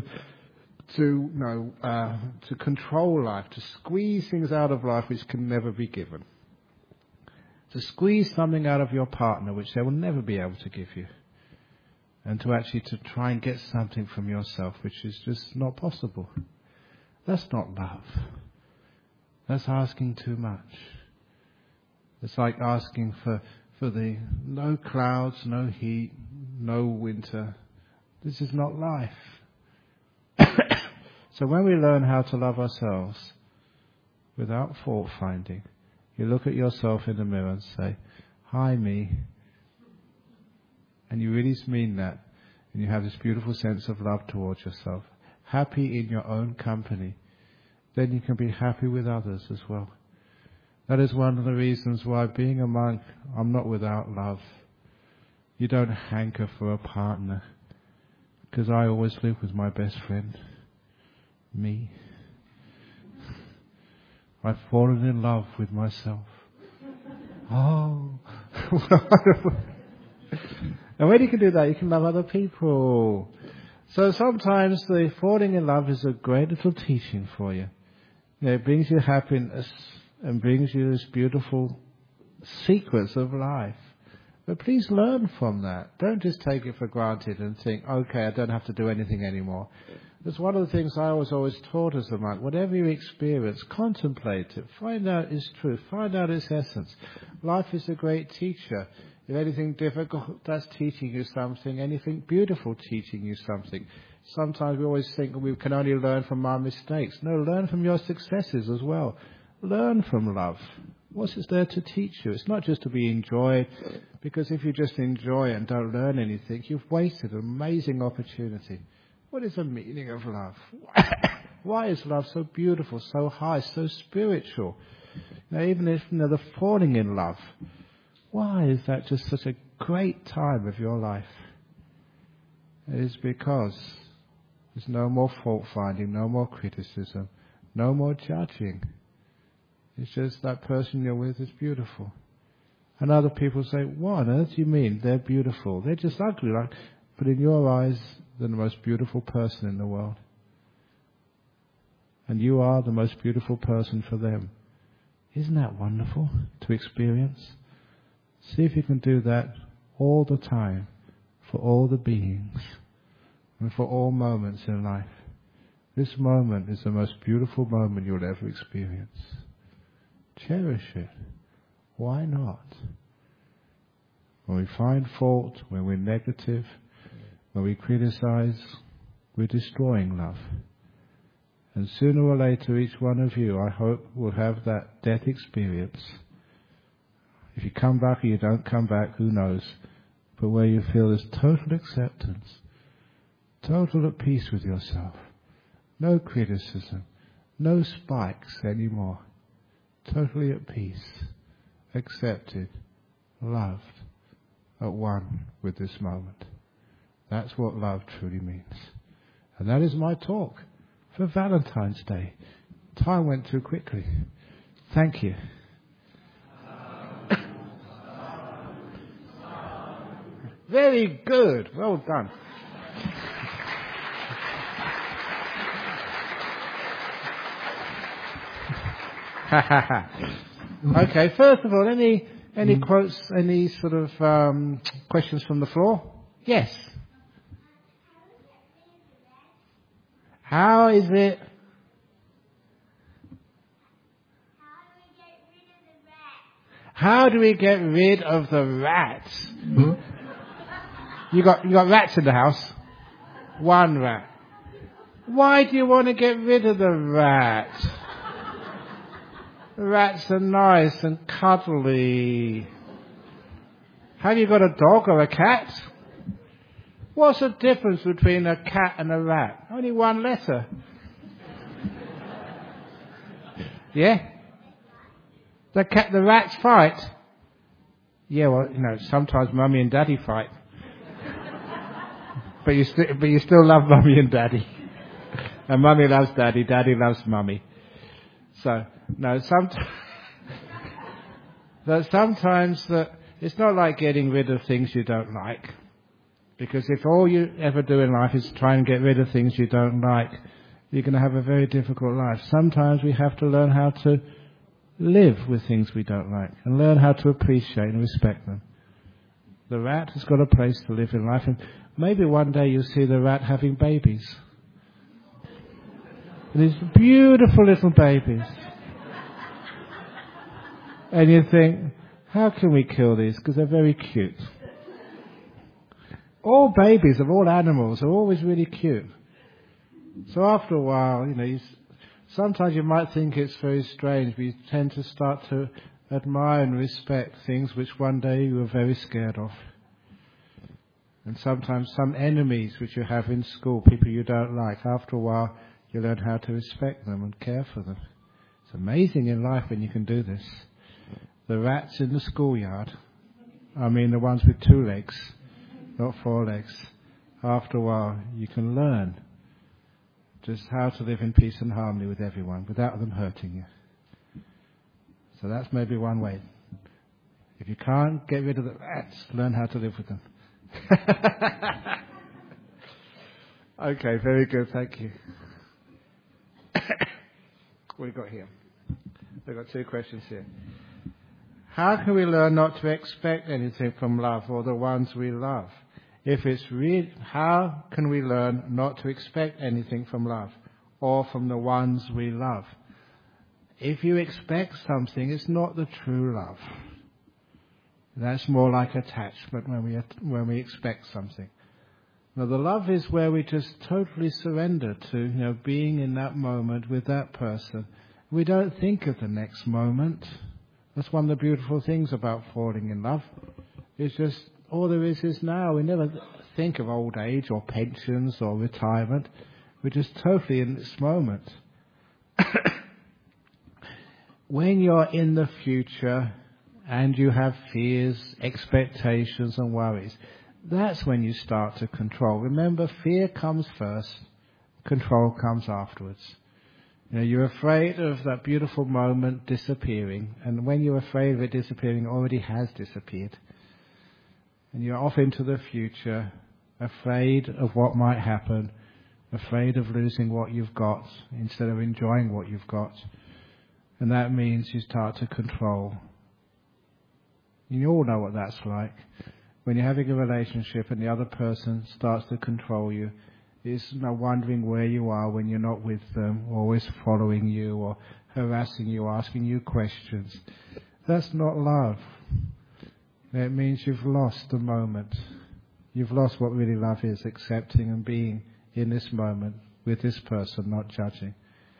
control life, to squeeze things out of life which can never be given. To squeeze something out of your partner which they will never be able to give you. And to actually to try and get something from yourself which is just not possible. That's not love. That's asking too much. It's like asking for the no clouds, no heat, no winter. This is not life. So when we learn how to love ourselves without fault finding, you look at yourself in the mirror and say, hi me. And you really mean that. And you have this beautiful sense of love towards yourself. Happy in your own company. Then you can be happy with others as well. That is one of the reasons why, being a monk, I'm not without love. You don't hanker for a partner. Because I always live with my best friend. Me. I've fallen in love with myself. Oh. And when you can do that, you can love other people. So sometimes the falling in love is a great little teaching for you. It brings you happiness and brings you this beautiful sequence of life. But please learn from that. Don't just take it for granted and think, okay, I don't have to do anything anymore. That's one of the things I was always taught as a monk. Whatever you experience, contemplate it. Find out its truth. Find out its essence. Life is a great teacher. If anything difficult, that's teaching you something. Anything beautiful, teaching you something. Sometimes we always think we can only learn from our mistakes. No, learn from your successes as well. Learn from love. What's it there to teach you? It's not just to be enjoyed, because if you just enjoy it and don't learn anything, you've wasted an amazing opportunity. What is the meaning of love? Why is love so beautiful, so high, so spiritual? Now, even if the falling in love, why is that just such a great time of your life? It is because there's no more fault finding, no more criticism, no more judging. It's just that person you're with is beautiful. And other people say, what on earth do you mean? They're beautiful. They're just ugly. But in your eyes, they're the most beautiful person in the world. And you are the most beautiful person for them. Isn't that wonderful to experience? See if you can do that all the time, for all the beings, and for all moments in life. This moment is the most beautiful moment you'll ever experience. Cherish it. Why not? When we find fault, when we're negative, when we criticize, we're destroying love. And sooner or later, each one of you, I hope, will have that death experience. If you come back or you don't come back, who knows? But where you feel this total acceptance, total at peace with yourself, no criticism, no spikes anymore, totally at peace, accepted, loved, at one with this moment. That's what love truly means. And that is my talk for Valentine's Day. Time went too quickly. Thank you. Very good. Well done. Okay, first of all, any quotes, any sort of questions from the floor? Yes. How is it? How do we get rid of the rats? You got rats in the house? One rat. Why do you want to get rid of the rats? The rats are nice and cuddly. Have you got a dog or a cat? What's the difference between a cat and a rat? Only one letter. Yeah? The rats fight. Yeah, well, sometimes mummy and daddy fight. But you still love mummy and daddy. And mummy loves daddy, daddy loves mummy. So, no, sometimes it's not like getting rid of things you don't like. Because if all you ever do in life is try and get rid of things you don't like, you're going to have a very difficult life. Sometimes we have to learn how to live with things we don't like and learn how to appreciate and respect them. The rat has got a place to live in life, and maybe one day you'll see the rat having babies. And these beautiful little babies. And you think, how can we kill these? Because they're very cute. All babies of all animals are always really cute. So after a while, sometimes you might think it's very strange, but you tend to start to admire and respect things which one day you were very scared of. And sometimes some enemies which you have in school, people you don't like, after a while you learn how to respect them and care for them. It's amazing in life when you can do this. The rats in the schoolyard, the ones with 2 legs, not 4 legs. After a while you can learn just how to live in peace and harmony with everyone without them hurting you. So that's maybe one way. If you can't get rid of the rats, learn how to live with them. Okay, very good, thank you. What have we got here? We've got 2 questions here. How can we learn not to expect anything from love or the ones we love? If it's real, how can we learn not to expect anything from love or from the ones we love? If you expect something, it's not the true love. That's more like attachment when we expect something. Now, the love is where we just totally surrender to, being in that moment with that person. We don't think of the next moment. That's one of the beautiful things about falling in love. It's just all there is now. We never think of old age or pensions or retirement. We're just totally in this moment. When you're in the future and you have fears, expectations and worries, that's when you start to control. Remember, fear comes first, control comes afterwards. You're afraid of that beautiful moment disappearing, and when you're afraid of it disappearing, it already has disappeared. And you're off into the future, afraid of what might happen, afraid of losing what you've got instead of enjoying what you've got. And that means you start to control. You all know what that's like. When you're having a relationship and the other person starts to control you, it's wondering where you are when you're not with them, always following you or harassing you, asking you questions. That's not love. It means you've lost the moment. You've lost what really love is, accepting and being in this moment with this person, not judging.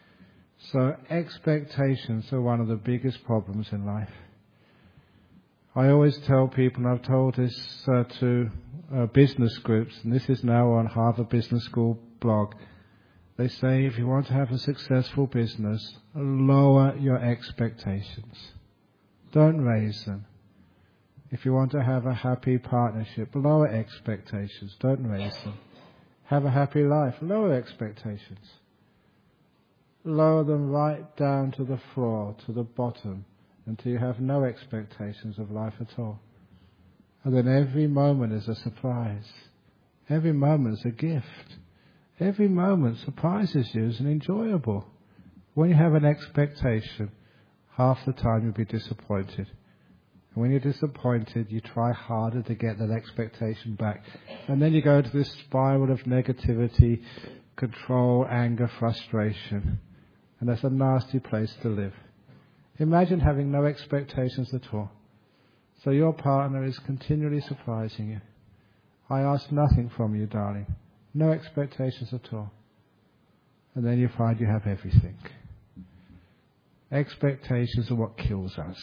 So expectations are one of the biggest problems in life. I always tell people, and I've told this to business groups, and this is now on Harvard Business School blog. They say if you want to have a successful business, lower your expectations. Don't raise them. If you want to have a happy partnership, lower expectations. Don't raise them. Have a happy life, lower expectations. Lower them right down to the floor, to the bottom, until you have no expectations of life at all. And then every moment is a surprise. Every moment is a gift. Every moment surprises you and enjoyable. When you have an expectation, half the time you'll be disappointed. And when you're disappointed, you try harder to get that expectation back. And then you go into this spiral of negativity, control, anger, frustration. And that's a nasty place to live. Imagine having no expectations at all. So your partner is continually surprising you. I ask nothing from you, darling. No expectations at all. And then you find you have everything. Expectations are what kills us.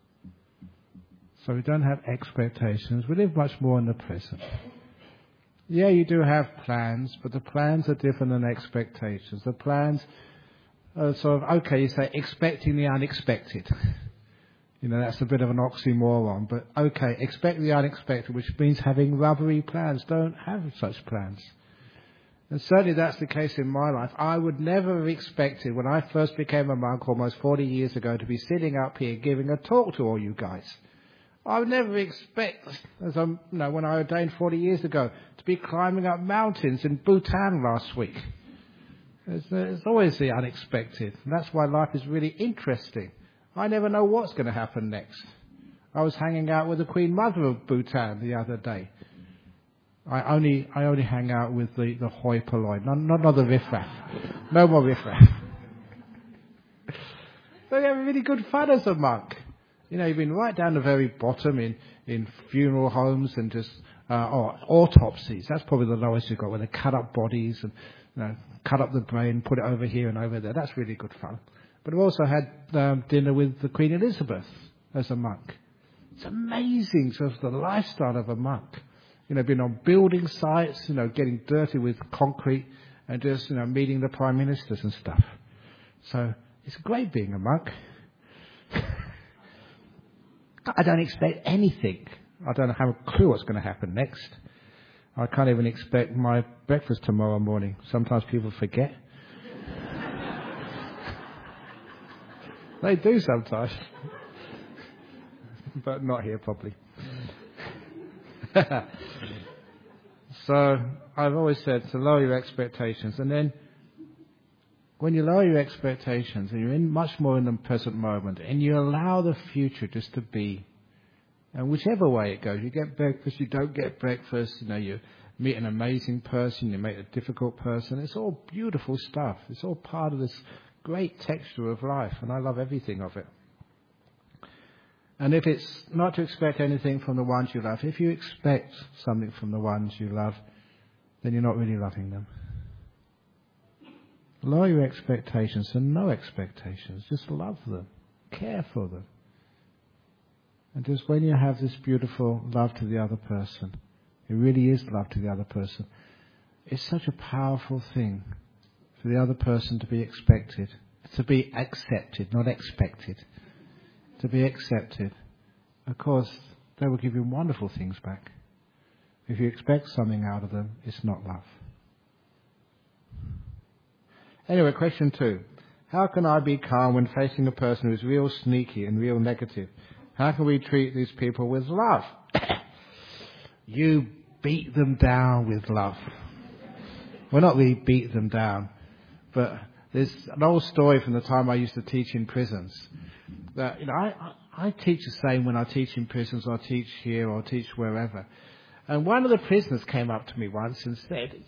So we don't have expectations. We live much more in the present. Yeah, you do have plans, but the plans are different than expectations. The plans are sort of, okay, you say expecting the unexpected. That's a bit of an oxymoron, but okay, expect the unexpected, which means having rubbery plans. Don't have such plans. And certainly that's the case in my life. I would never have expected, when I first became a monk almost 40 years ago, to be sitting up here giving a talk to all you guys. I would never expect, when I ordained 40 years ago, to be climbing up mountains in Bhutan last week. It's always the unexpected. And that's why life is really interesting. I never know what's going to happen next. I was hanging out with the Queen Mother of Bhutan the other day. I only hang out with the hoi polloi, not the riffraff. No more riffraff. So you have really good fun as a monk. You've been right down the very bottom in funeral homes and just autopsies. That's probably the lowest you've got, where they cut up bodies and cut up the brain, put it over here and over there. That's really good fun. But I've also had dinner with the Queen Elizabeth as a monk. It's amazing, sort of the lifestyle of a monk. Being on building sites, getting dirty with concrete and just, meeting the prime ministers and stuff. So it's great being a monk. I don't expect anything. I don't have a clue what's going to happen next. I can't even expect my breakfast tomorrow morning. Sometimes people forget. They do sometimes. But not here, probably. So I've always said to lower your expectations. And then when you lower your expectations and you're much more in the present moment and you allow the future just to be, and whichever way it goes, you get breakfast, you don't get breakfast, you meet an amazing person, you meet a difficult person, it's all beautiful stuff. It's all part of this great texture of life, and I love everything of it. And if it's not to expect anything from the ones you love, if you expect something from the ones you love, then you're not really loving them. Lower your expectations and no expectations. Just love them. Care for them. And just when you have this beautiful love to the other person, it really is love to the other person, it's such a powerful thing for the other person to be expected, to be accepted, not expected. To be accepted. Of course, they will give you wonderful things back. If you expect something out of them, it's not love. Anyway, question 2. How can I be calm when facing a person who's real sneaky and real negative? How can we treat these people with love? You beat them down with love. Well, not really beat them down, but there's an old story from the time I used to teach in prisons. That I teach the same when I teach in prisons, or I teach here, or teach wherever. And one of the prisoners came up to me once and said,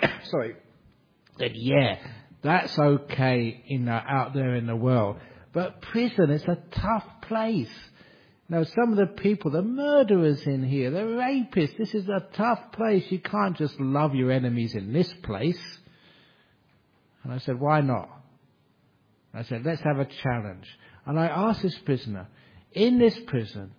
yeah, that's okay out there in the world, but prison is a tough place. Some of the people, the murderers in here, the rapists, this is a tough place. You can't just love your enemies in this place. And I said, why not? I said, let's have a challenge. And I asked this prisoner, in this prison,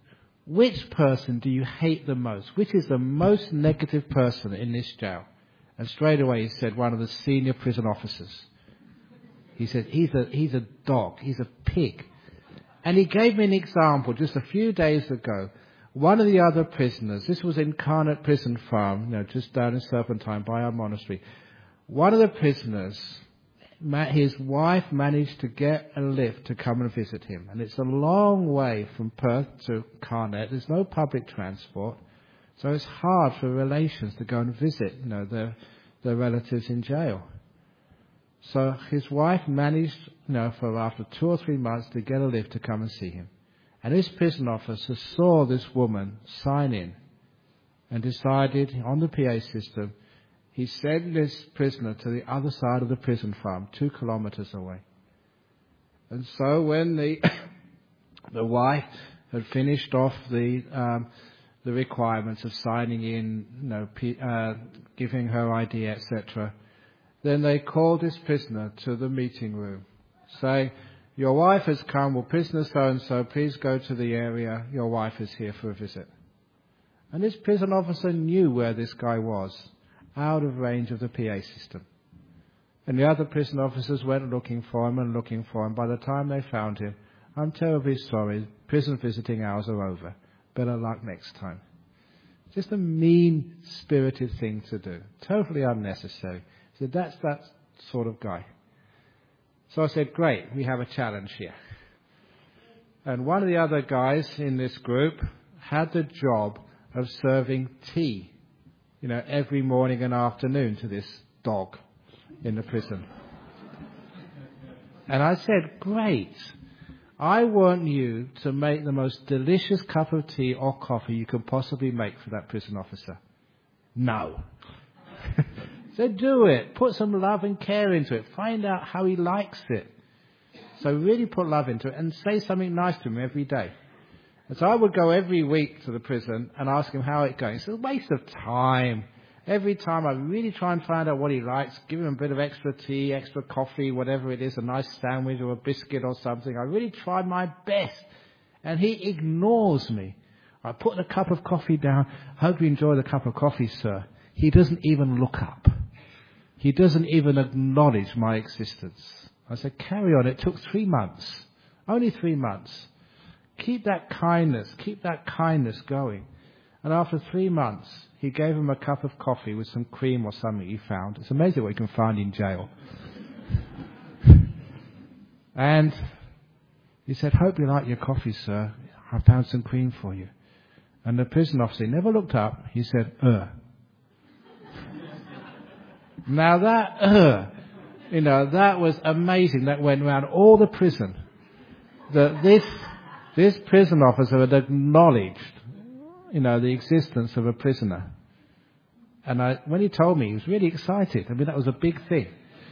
which person do you hate the most? Which is the most negative person in this jail? And straight away he said, one of the senior prison officers. He said, he's a dog, he's a pig. And he gave me an example just a few days ago. One of the other prisoners, this was in Carnet Prison Farm, just down in Serpentine by our monastery. One of the prisoners, his wife managed to get a lift to come and visit him. And it's a long way from Perth to Carnet. There's no public transport. So it's hard for relations to go and visit, their relatives in jail. So his wife managed, for after 2 or 3 months to get a lift to come and see him. And this prison officer saw this woman sign in and decided on the PA system, he sent this prisoner to the other side of the prison farm, 2 kilometers away. And so when the wife had finished off the requirements of signing in, giving her ID, etc., then they called this prisoner to the meeting room, saying, your wife has come, will prisoner so-and-so please go to the area, your wife is here for a visit. And this prison officer knew where this guy was, out of range of the PA system. And the other prison officers went looking for him. By the time they found him, I'm terribly sorry, prison visiting hours are over. Better luck next time. Just a mean-spirited thing to do. Totally unnecessary. So that's that sort of guy. So I said, great, we have a challenge here. And one of the other guys in this group had the job of serving tea, every morning and afternoon to this dog in the prison. And I said, great, I want you to make the most delicious cup of tea or coffee you could possibly make for that prison officer. No. So do it. Put some love and care into it. Find out how he likes it. So really put love into it and say something nice to him every day. And so I would go every week to the prison and ask him how it's going. It's a waste of time. Every time I really try and find out what he likes, give him a bit of extra tea, extra coffee, whatever it is, a nice sandwich or a biscuit or something. I really try my best. And he ignores me. I put the cup of coffee down. Hope you enjoy the cup of coffee, sir. He doesn't even look up. He doesn't even acknowledge my existence. I said, carry on. It took 3 months. Only 3 months. Keep that kindness going. And after 3 months, he gave him a cup of coffee with some cream or something he found. It's amazing what you can find in jail. And he said, hope you like your coffee, sir. I found some cream for you. And the prison officer never looked up. He said, Now that was amazing. That went around all the prison. That this prison officer had acknowledged, the existence of a prisoner. And when he told me, he was really excited. I mean, that was a big thing.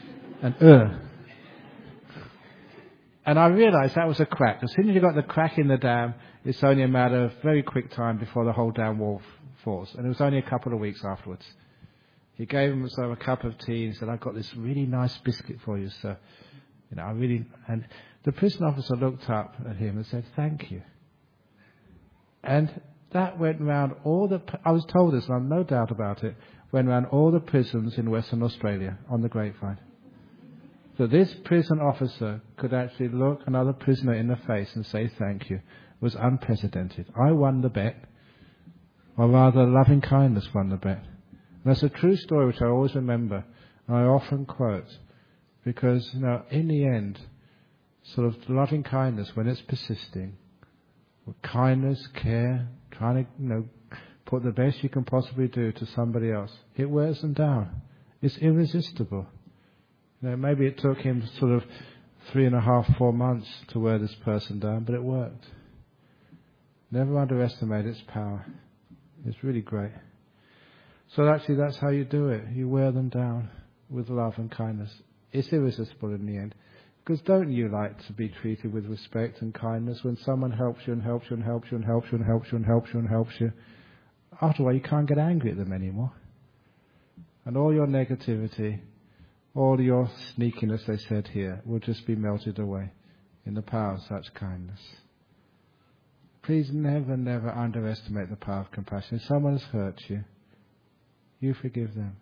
And I realized that was a crack. As soon as you got the crack in the dam, it's only a matter of very quick time before the whole dam wall falls. And it was only a couple of weeks afterwards. He gave him a cup of tea and said, I've got this really nice biscuit for you, sir. And the prison officer looked up at him and said, thank you. And that went round I was told this, and I've no doubt about it, went round all the prisons in Western Australia on the grapevine. So this prison officer could actually look another prisoner in the face and say thank you was unprecedented. I won the bet, or rather loving kindness won the bet. And that's a true story which I always remember, and I often quote, because, in the end, sort of loving kindness, when it's persisting, with kindness, care, trying to, put the best you can possibly do to somebody else, it wears them down. It's irresistible. Maybe it took him sort of 3.5, 4 months to wear this person down, but it worked. Never underestimate its power. It's really great. So actually that's how you do it. You wear them down with love and kindness. It's irresistible in the end. Because don't you like to be treated with respect and kindness when someone helps you and helps you and helps you and helps you and helps you and helps you and helps you? After a while you can't get angry at them anymore. And all your negativity, all your sneakiness, they said here, will just be melted away in the power of such kindness. Please never, never underestimate the power of compassion. If someone has hurt you, you forgive them.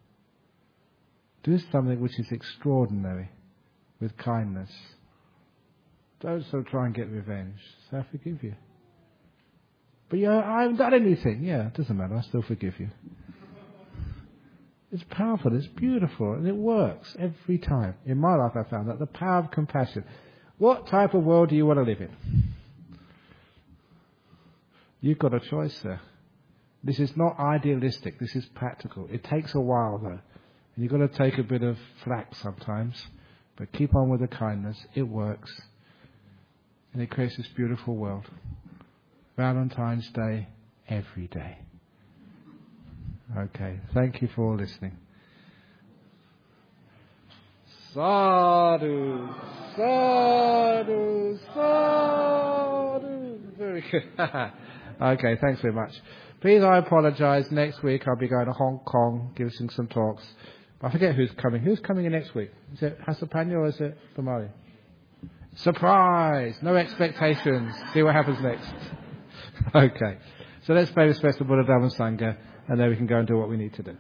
Do something which is extraordinary with kindness. Don't sort of try and get revenge. Say, I forgive you. But I haven't done anything. Yeah, it doesn't matter. I still forgive you. It's powerful. It's beautiful. And it works every time. In my life I found that the power of compassion. What type of world do you want to live in? You've got a choice there. This is not idealistic. This is practical. It takes a while though. And you've got to take a bit of flack sometimes. But keep on with the kindness. It works. And it creates this beautiful world. Valentine's Day, every day. Okay, thank you for all listening. Sadhu, sadhu, sadhu. Very good. Okay, thanks very much. Please, I apologise. Next week I'll be going to Hong Kong, giving some talks. I forget who's coming. Who's coming in next week? Is it Hasapanya or is it Pamali? Surprise! No expectations. See what happens next. Okay. So let's pray respect to Buddha, Dhamma, Sangha, and then we can go and do what we need to do.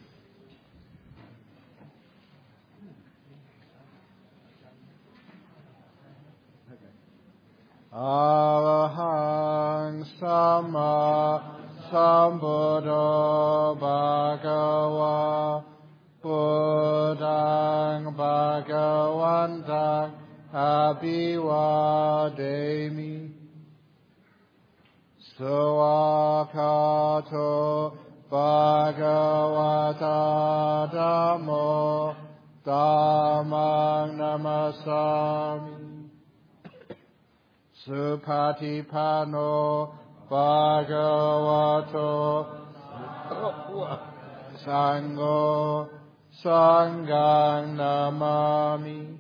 Arahang Sama Sambuddho Bhagava Buddhang Bhagavantang Abhivademi Sawakato Bhagavata Dhammo Dhammang Namasami Supatipano Bhagavato Sangho Sanghang Namami